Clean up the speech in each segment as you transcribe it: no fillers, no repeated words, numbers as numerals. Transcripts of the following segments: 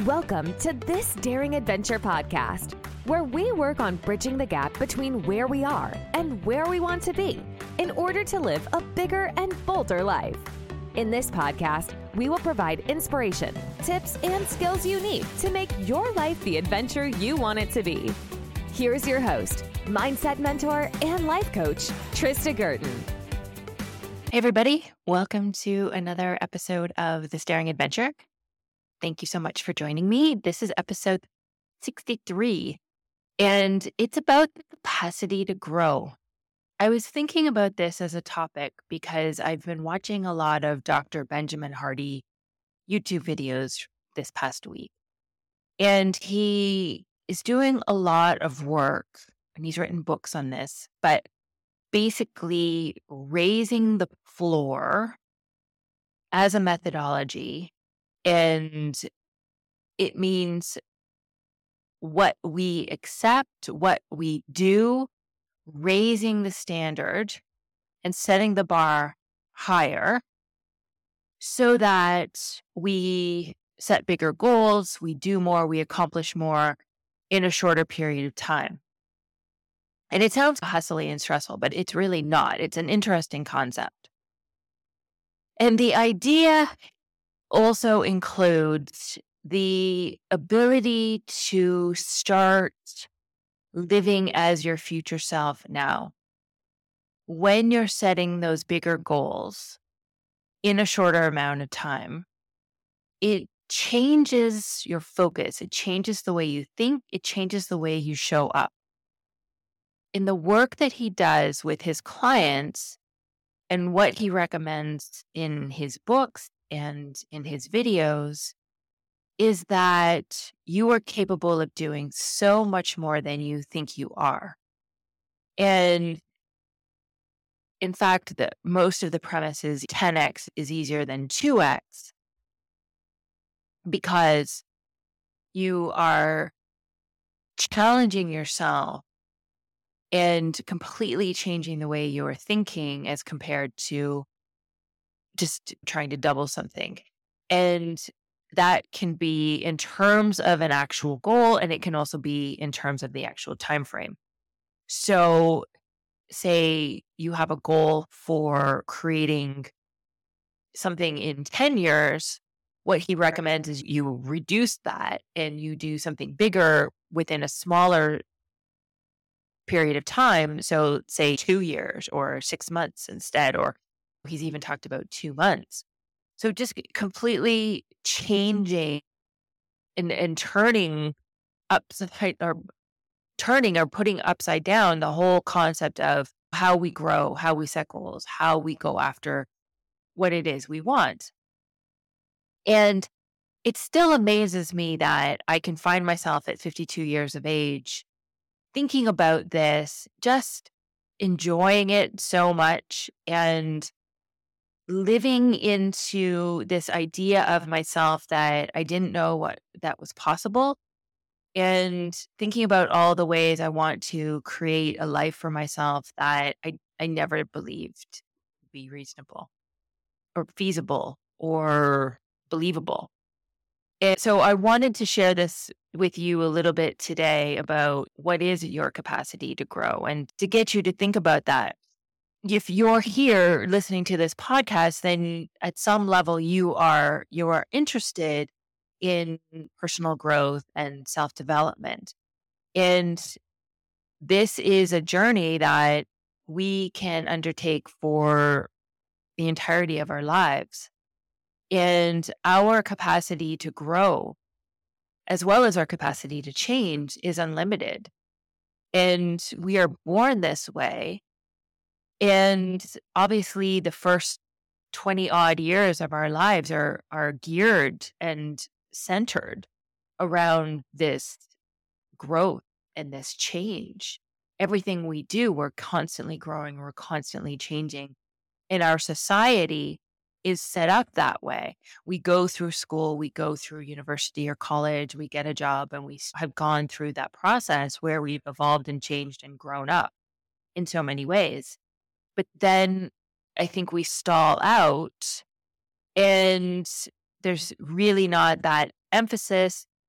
Welcome to This Daring Adventure podcast, where we work on bridging the gap between where we are and where we want to be in order to live a bigger and bolder life. In this podcast, we will provide inspiration, tips, and skills you need to make your life the adventure you want it to be. Here's your host, mindset mentor, and life coach, Trista Gurton. Hey everybody, welcome to another episode of This Daring Adventure. Thank you so much for joining me. This is episode 63, and it's about the capacity to grow. I was thinking about this as a topic because I've been watching a lot of Dr. Benjamin Hardy YouTube videos this past week, and he is doing a lot of work, and he's written books on this, but basically raising the floor as a methodology. And it means what we accept, what we do, raising the standard and setting the bar higher so that we set bigger goals, we do more, we accomplish more in a shorter period of time. And it sounds hustly and stressful, but it's really not. It's an interesting concept. And the idea also includes the ability to start living as your future self now. When you're setting those bigger goals in a shorter amount of time, it changes your focus. It changes the way you think. It changes the way you show up. In the work that he does with his clients and what he recommends in his books and in his videos is that you are capable of doing so much more than you think you are. And in fact, most of the premise is 10x is easier than 2x because you are challenging yourself and completely changing the way you are thinking as compared to just trying to double something. And that can be in terms of an actual goal, and it can also be in terms of the actual time frame. So say you have a goal for creating something in 10 years, what he recommends is you reduce that and you do something bigger within a smaller period of time. So say 2 years or 6 months instead, or he's even talked about 2 months. So just completely changing and turning upside or putting upside down the whole concept of how we grow, how we set goals, how we go after what it is we want. And it still amazes me that I can find myself at 52 years of age thinking about this, just enjoying it so much and living into this idea of myself that I didn't know what that was possible, and thinking about all the ways I want to create a life for myself that I never believed would be reasonable or feasible or believable. And so I wanted to share this with you a little bit today about what is your capacity to grow and to get you to think about that. If you're here listening to this podcast, then at some level you are interested in personal growth and self-development. And this is a journey that we can undertake for the entirety of our lives. And our capacity to grow, as well as our capacity to change, is unlimited. And we are born this way. And obviously, the first 20 odd years of our lives are geared and centered around this growth and this change. Everything we do, we're constantly growing, we're constantly changing. And our society is set up that way. We go through school, we go through university or college, we get a job, and we have gone through that process where we've evolved and changed and grown up in so many ways. But then I think we stall out, and there's really not that emphasis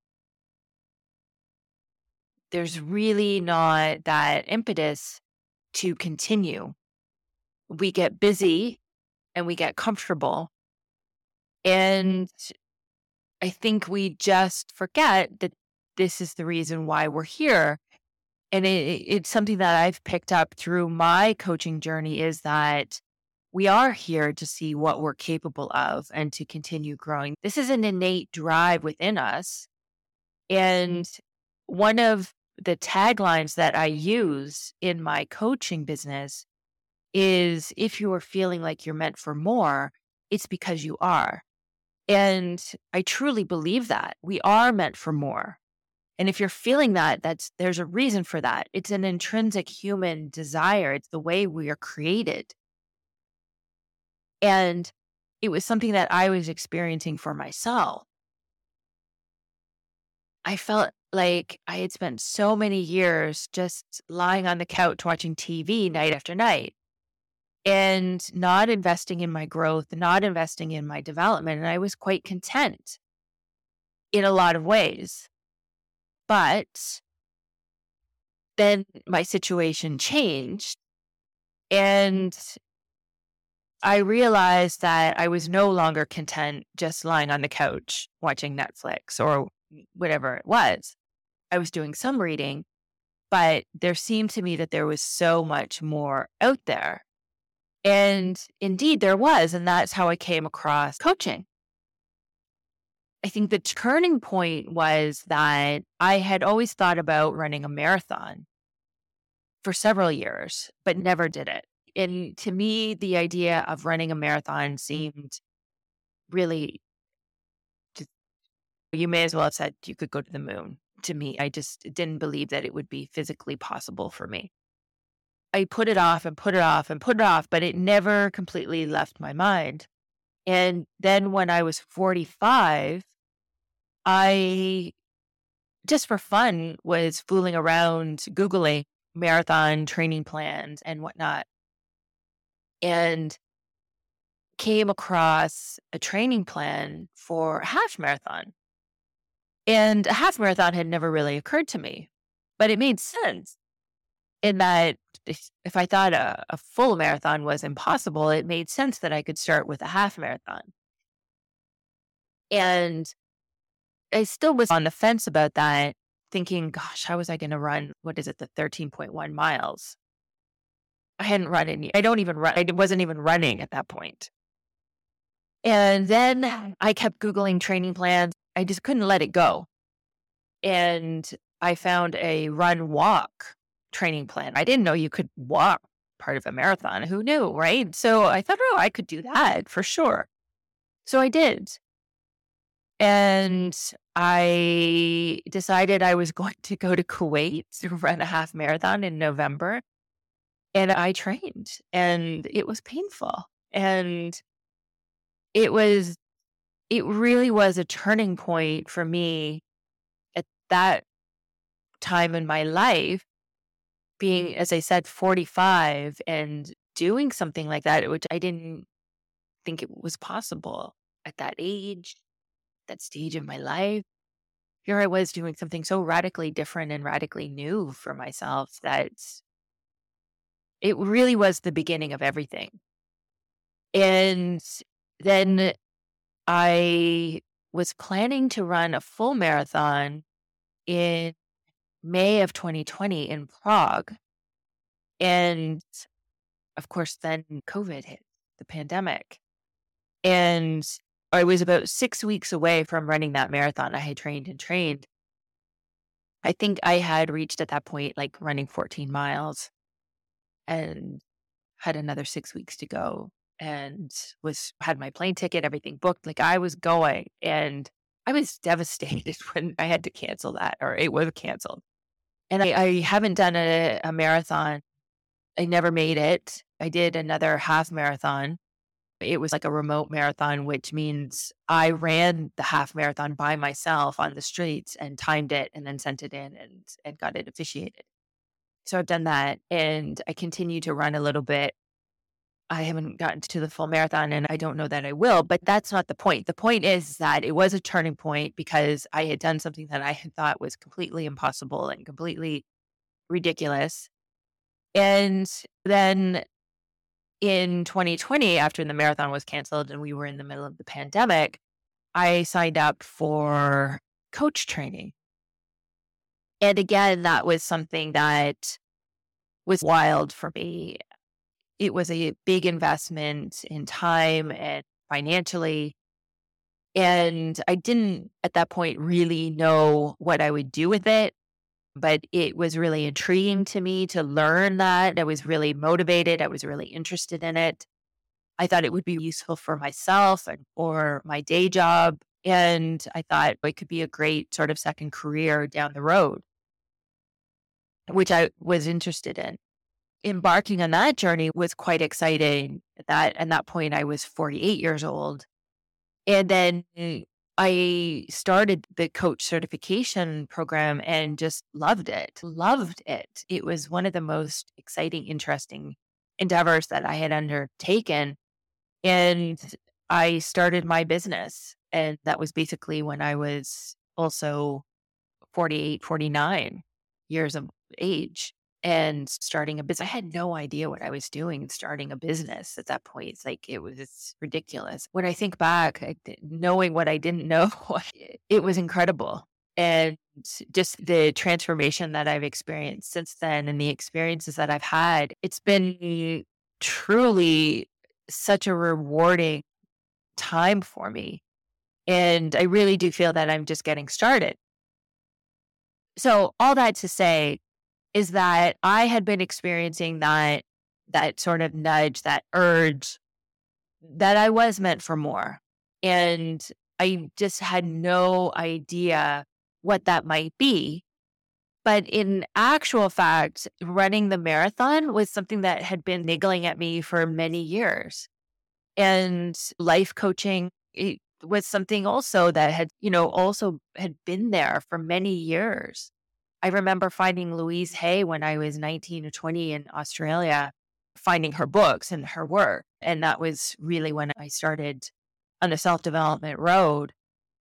there's really not that impetus to continue. We get busy and we get comfortable. And I think we just forget that this is the reason why we're here. And it's something that I've picked up through my coaching journey, is that we are here to see what we're capable of and to continue growing. This is an innate drive within us. And one of the taglines that I use in my coaching business is, if you are feeling like you're meant for more, it's because you are. And I truly believe that we are meant for more. And if you're feeling that, there's a reason for that. It's an intrinsic human desire. It's the way we are created. And it was something that I was experiencing for myself. I felt like I had spent so many years just lying on the couch watching TV night after night and not investing in my growth, not investing in my development. And I was quite content in a lot of ways. But then my situation changed, and I realized that I was no longer content just lying on the couch watching Netflix or whatever it was. I was doing some reading, but there seemed to me that there was so much more out there. And indeed there was, and that's how I came across coaching. I think the turning point was that I had always thought about running a marathon for several years, but never did it. And to me, the idea of running a marathon seemed really, you may as well have said you could go to the moon. To me, I just didn't believe that it would be physically possible for me. I put it off and put it off and put it off, but it never completely left my mind. And then when I was 45, I, just for fun, was fooling around, Googling marathon training plans and whatnot, and came across a training plan for a half marathon. And a half marathon had never really occurred to me, but it made sense in that if I thought a full marathon was impossible, it made sense that I could start with a half marathon. And I still was on the fence about that, thinking, gosh, how was I going to run, the 13.1 miles? I hadn't run any, I don't even run, I wasn't even running at that point. And then I kept Googling training plans. I just couldn't let it go. And I found a run walk training plan. I didn't know you could walk part of a marathon. Who knew, right? So I thought, oh, I could do that for sure. So I did. And I decided I was going to go to Kuwait to run a half marathon in November. And I trained, and it was painful. And it really was a turning point for me at that time in my life, being, as I said, 45 and doing something like that, which I didn't think it was possible at that age, that stage of my life. Here I was doing something so radically different and radically new for myself that it really was the beginning of everything. And then I was planning to run a full marathon in May of 2020 in Prague. And of course, then COVID hit, the pandemic. And I was about 6 weeks away from running that marathon. I had trained and trained. I think I had reached at that point, like running 14 miles and had another 6 weeks to go, and had my plane ticket, everything booked. Like I was going, and I was devastated when I had to cancel that, or it was canceled. And I haven't done a marathon. I never made it. I did another half marathon. It was like a remote marathon, which means I ran the half marathon by myself on the streets and timed it and then sent it in and got it officiated. So I've done that, and I continue to run a little bit. I haven't gotten to the full marathon and I don't know that I will, but that's not the point. The point is that it was a turning point because I had done something that I had thought was completely impossible and completely ridiculous. And then in 2020, after the marathon was canceled and we were in the middle of the pandemic, I signed up for coach training. And again, that was something that was wild for me. It was a big investment in time and financially. And I didn't at that point really know what I would do with it, but it was really intriguing to me to learn that. I was really motivated. I was really interested in it. I thought it would be useful for myself and for my day job. And I thought it could be a great sort of second career down the road, which I was interested in. Embarking on that journey was quite exciting. At that point, I was 48 years old. And then I started the coach certification program and just loved it. Loved it. It was one of the most exciting, interesting endeavors that I had undertaken. And I started my business. And that was basically when I was also 48, 49 years of age and starting a business. I had no idea what I was doing starting a business at that point. It was ridiculous. When I think back, knowing what I didn't know, it was incredible. And just the transformation that I've experienced since then and the experiences that I've had, it's been truly such a rewarding time for me. And I really do feel that I'm just getting started. So all that to say is that I had been experiencing that sort of nudge, that urge that I was meant for more. And I just had no idea what that might be. But in actual fact, running the marathon was something that had been niggling at me for many years. And life coaching, it was something also that had been there for many years. I remember finding Louise Hay when I was 19 or 20 in Australia, finding her books and her work. And that was really when I started on the self-development road.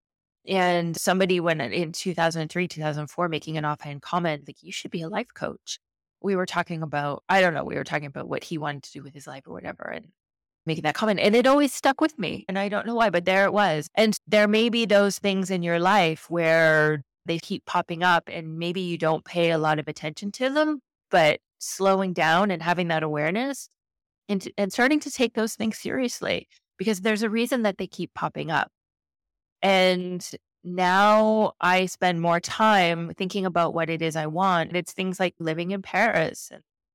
And somebody went in 2003, 2004, making an offhand comment, like, you should be a life coach. We were talking about what he wanted to do with his life or whatever. And making that comment. And it always stuck with me. And I don't know why, but there it was. And there may be those things in your life where they keep popping up and maybe you don't pay a lot of attention to them, but slowing down and having that awareness and starting to take those things seriously, because there's a reason that they keep popping up. And now I spend more time thinking about what it is I want. It's things like living in Paris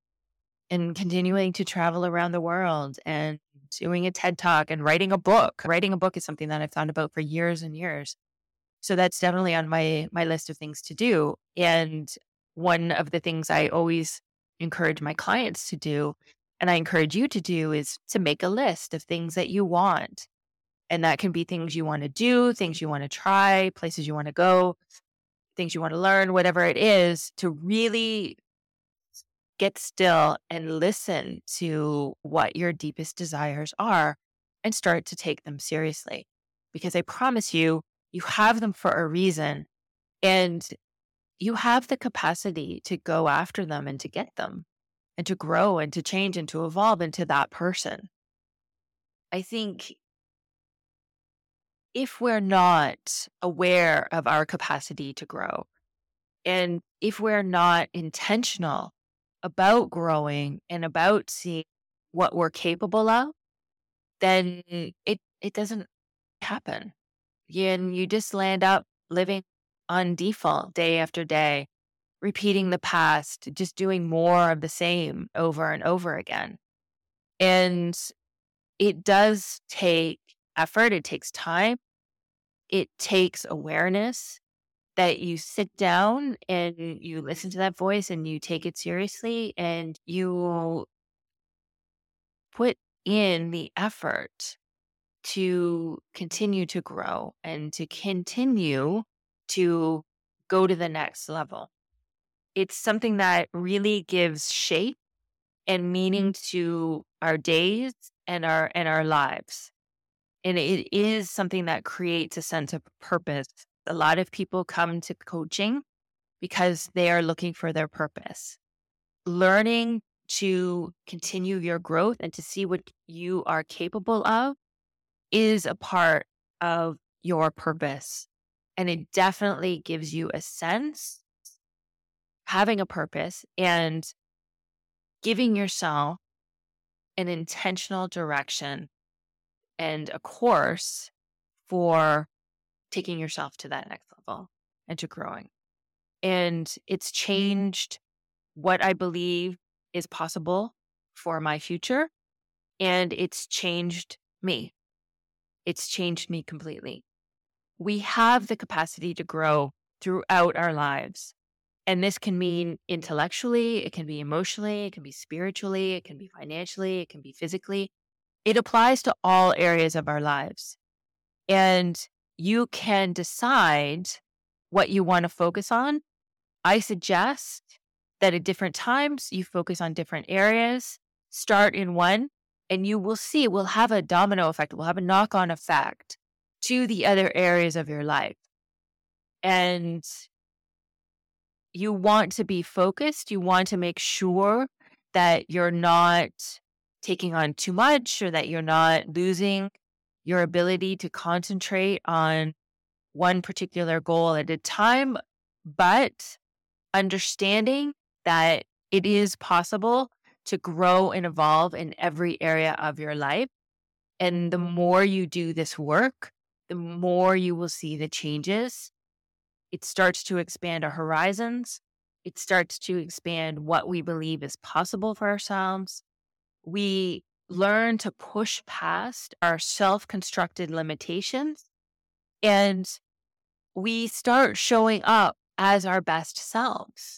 and continuing to travel around the world and doing a TED Talk and writing a book. Writing a book is something that I've thought about for years and years. So that's definitely on my list of things to do. And one of the things I always encourage my clients to do, and I encourage you to do, is to make a list of things that you want. And that can be things you want to do, things you want to try, places you want to go, things you want to learn, whatever it is, to really get still and listen to what your deepest desires are and start to take them seriously. Because I promise you, you have them for a reason and you have the capacity to go after them and to get them and to grow and to change and to evolve into that person. I think if we're not aware of our capacity to grow, and if we're not intentional about growing and about seeing what we're capable of, then it doesn't happen. And you just land up living on default day after day, repeating the past, just doing more of the same over and over again. And it does take effort. It takes time. It takes awareness that you sit down and you listen to that voice and you take it seriously and you put in the effort to continue to grow and to continue to go to the next level. It's something that really gives shape and meaning to our days and our lives. And it is something that creates a sense of purpose. A lot of people come to coaching because they are looking for their purpose. Learning to continue your growth and to see what you are capable of is a part of your purpose. And it definitely gives you a sense, having a purpose and giving yourself an intentional direction and a course for taking yourself to that next level and to growing. And it's changed what I believe is possible for my future. And it's changed me. It's changed me completely. We have the capacity to grow throughout our lives. And this can mean intellectually, it can be emotionally, it can be spiritually, it can be financially, it can be physically. It applies to all areas of our lives. And you can decide what you want to focus on. I suggest that at different times you focus on different areas, start in one, and you will see it will have a domino effect, it will have a knock-on effect to the other areas of your life. And you want to be focused. You want to make sure that you're not taking on too much or that you're not losing your ability to concentrate on one particular goal at a time, but understanding that it is possible to grow and evolve in every area of your life. And the more you do this work, the more you will see the changes. It starts to expand our horizons. It starts to expand what we believe is possible for ourselves. We learn to push past our self-constructed limitations, and we start showing up as our best selves.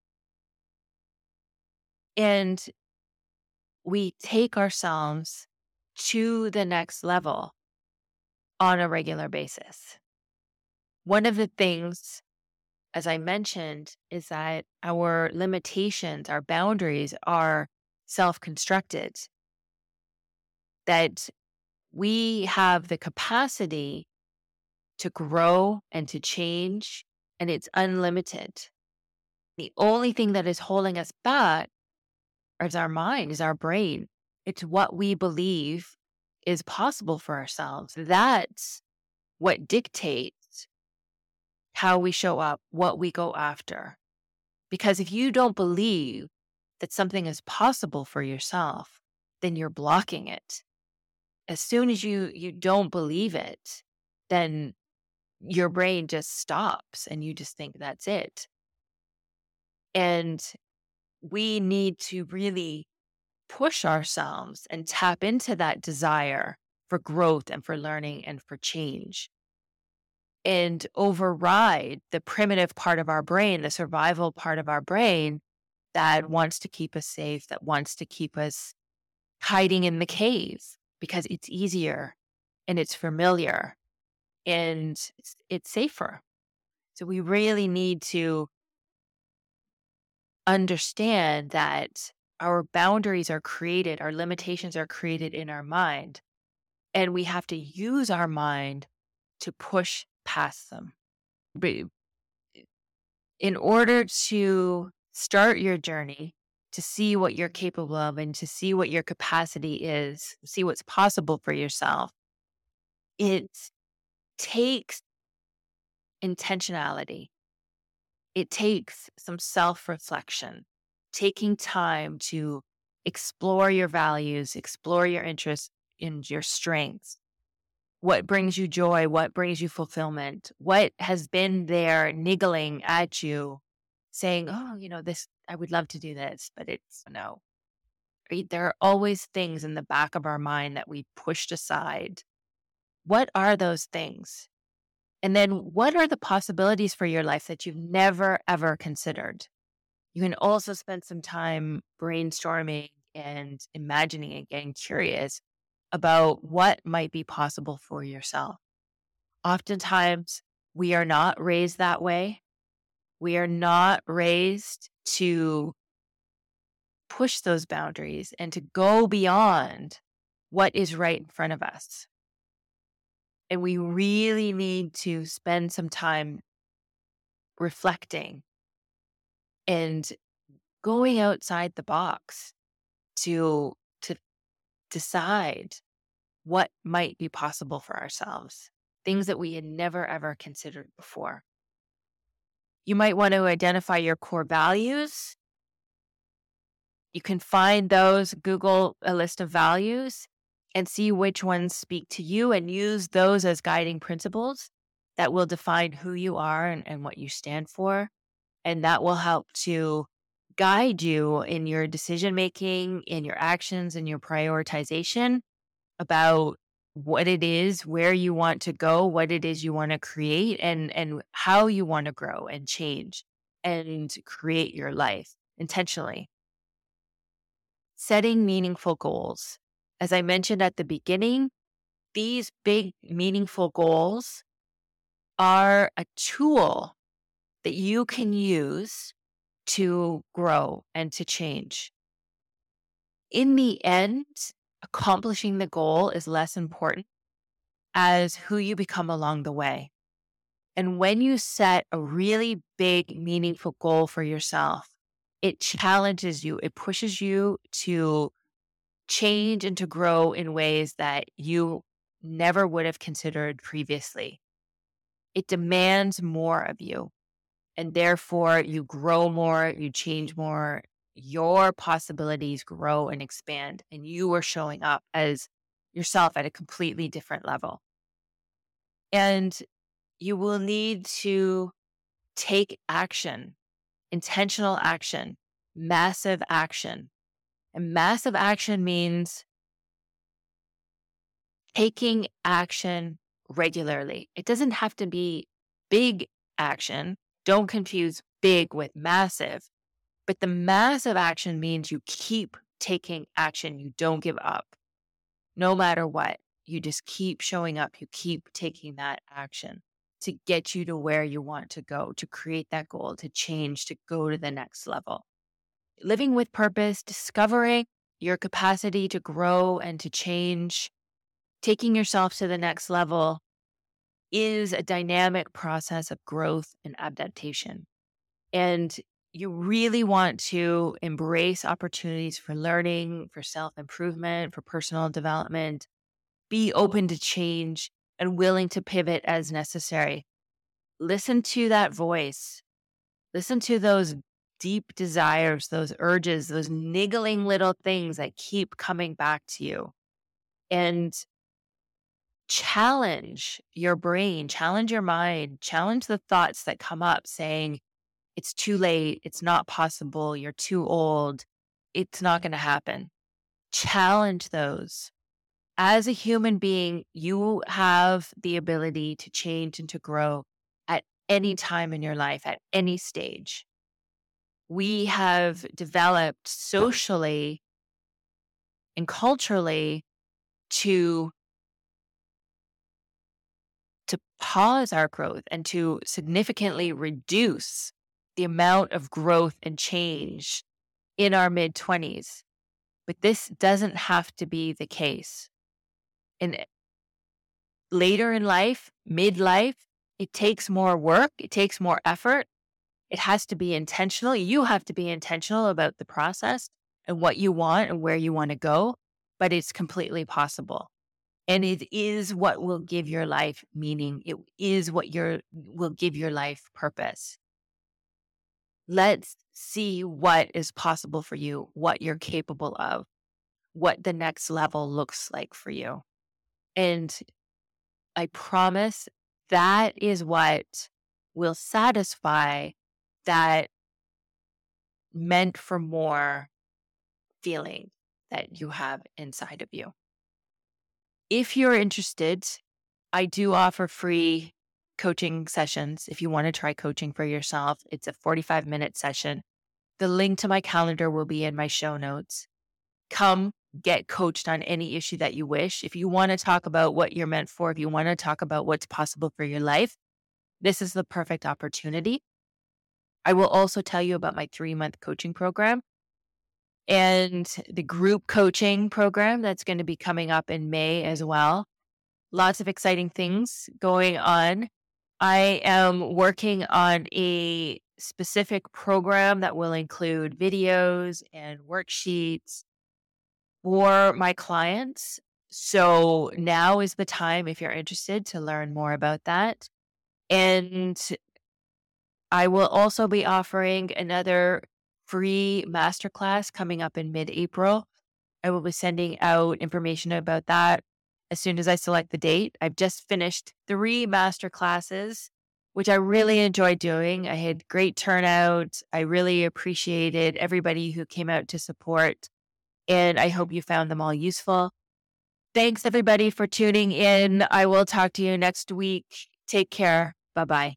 And we take ourselves to the next level on a regular basis. One of the things, as I mentioned, is that our limitations, our boundaries are self-constructed, that we have the capacity to grow and to change, and it's unlimited. The only thing that is holding us back is our mind, is our brain. It's what we believe is possible for ourselves. That's what dictates how we show up, what we go after. Because if you don't believe that something is possible for yourself, then you're blocking it. As soon as you don't believe it, then your brain just stops and you just think that's it. And we need to really push ourselves and tap into that desire for growth and for learning and for change, and override the primitive part of our brain, the survival part of our brain that wants to keep us safe, that wants to keep us hiding in the cave because it's easier and it's familiar and it's safer. So we really need to understand that our boundaries are created, our limitations are created in our mind, and we have to use our mind to push past them. But in order to start your journey, to see what you're capable of and to see what your capacity is, see what's possible for yourself, it takes intentionality. It takes some self-reflection, taking time to explore your values, explore your interests and your strengths. What brings you joy? What brings you fulfillment? What has been there niggling at you, saying, oh, this, I would love to do this, but it's no. Right? There are always things in the back of our mind that we pushed aside. What are those things? And then what are the possibilities for your life that you've never, ever considered? You can also spend some time brainstorming and imagining and getting curious about what might be possible for yourself. Oftentimes, we are not raised that way. We are not raised to push those boundaries and to go beyond what is right in front of us. And we really need to spend some time reflecting and going outside the box to decide what might be possible for ourselves, things that we had never, ever considered before. You might want to identify your core values. You can find those, Google a list of values and see which ones speak to you and use those as guiding principles that will define who you are and what you stand for. And that will help to guide you in your decision making, in your actions, in your prioritization about what it is, where you want to go, what it is you want to create, and how you want to grow and change and create your life intentionally. Setting meaningful goals. As I mentioned at the beginning, these big, meaningful goals are a tool that you can use to grow and to change. In the end, accomplishing the goal is less important as who you become along the way. And when you set a really big, meaningful goal for yourself, it challenges you, it pushes you to change and to grow in ways that you never would have considered previously. It demands more of you. And therefore, you grow more, you change more, your possibilities grow and expand, and you are showing up as yourself at a completely different level. And you will need to take action, intentional action, massive action. And massive action means taking action regularly. It doesn't have to be big action. Don't confuse big with massive. But the massive action means you keep taking action. You don't give up. No matter what, you just keep showing up. You keep taking that action to get you to where you want to go, to create that goal, to change, to go to the next level. Living with purpose, discovering your capacity to grow and to change, taking yourself to the next level is a dynamic process of growth and adaptation. And you really want to embrace opportunities for learning, for self-improvement, for personal development, be open to change and willing to pivot as necessary. Listen to that voice. Listen to those deep desires, those urges, those niggling little things that keep coming back to you. And challenge your brain, challenge your mind, challenge the thoughts that come up saying, it's too late, it's not possible, you're too old, it's not going to happen. Challenge those. As a human being, you have the ability to change and to grow at any time in your life, at any stage. We have developed socially and culturally to pause our growth and to significantly reduce the amount of growth and change in our mid-20s. But this doesn't have to be the case. And later in life, midlife, it takes more work, it takes more effort. It has to be intentional. You have to be intentional about the process and what you want and where you want to go, but it's completely possible. And it is what will give your life meaning. It is what will give your life purpose. Let's see what is possible for you, what you're capable of, what the next level looks like for you. And I promise that is what will satisfy that meant for more feeling that you have inside of you. If you're interested, I do offer free coaching sessions. If you want to try coaching for yourself, it's a 45-minute session. The link to my calendar will be in my show notes. Come get coached on any issue that you wish. If you want to talk about what you're meant for, if you want to talk about what's possible for your life, this is the perfect opportunity. I will also tell you about my 3-month coaching program. and the group coaching program that's going to be coming up in May as well. Lots of exciting things going on. I am working on a specific program that will include videos and worksheets for my clients. So now is the time, if you're interested, to learn more about that. And I will also be offering another free masterclass coming up in mid-April. I will be sending out information about that as soon as I select the date. I've just finished 3 masterclasses, which I really enjoyed doing. I had great turnout. I really appreciated everybody who came out to support, and I hope you found them all useful. Thanks, everybody, for tuning in. I will talk to you next week. Take care. Bye-bye.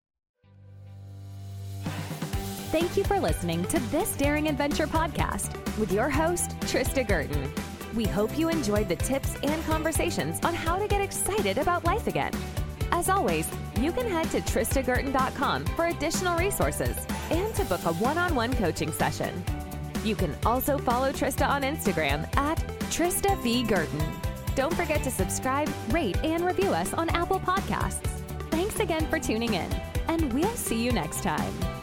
Thank you for listening to This Daring Adventure podcast with your host, Trista Gurton. We hope you enjoyed the tips and conversations on how to get excited about life again. As always, you can head to tristagurton.com for additional resources and to book a one-on-one coaching session. You can also follow Trista on Instagram at Trista V. Gurton. Don't forget to subscribe, rate, and review us on Apple Podcasts. Thanks again for tuning in, and we'll see you next time.